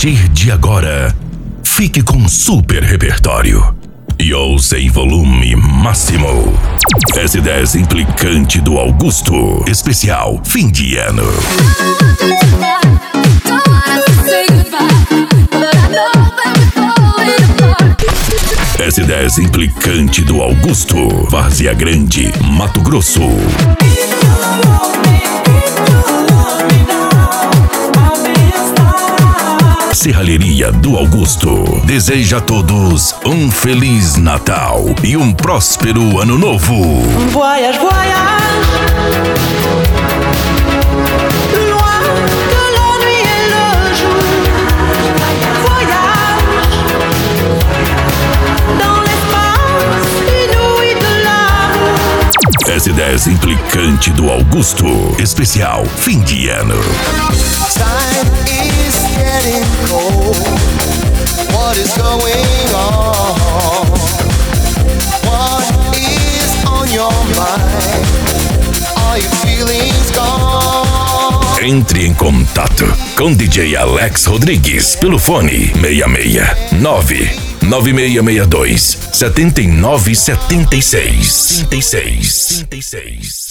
partir de agora, fique com super repertório e ouça em volume máximo. S10 Implicante do Augusto, especial fim de ano. S10 Implicante do Augusto, Várzea Grande, Mato Grosso. Serralheria do Augusto deseja a todos um Feliz Natal e um próspero Ano Novo. Voyage, voyage, loin de la nuit et le jour. Voyage dans l'espace inouï de l'amour. S10 Implicante do Augusto, especial fim de ano. What is going on? What is on your mind? Are you feeling gone? Entre em contato com DJ Alex Rodrigues pelo fone 669 9662 7976.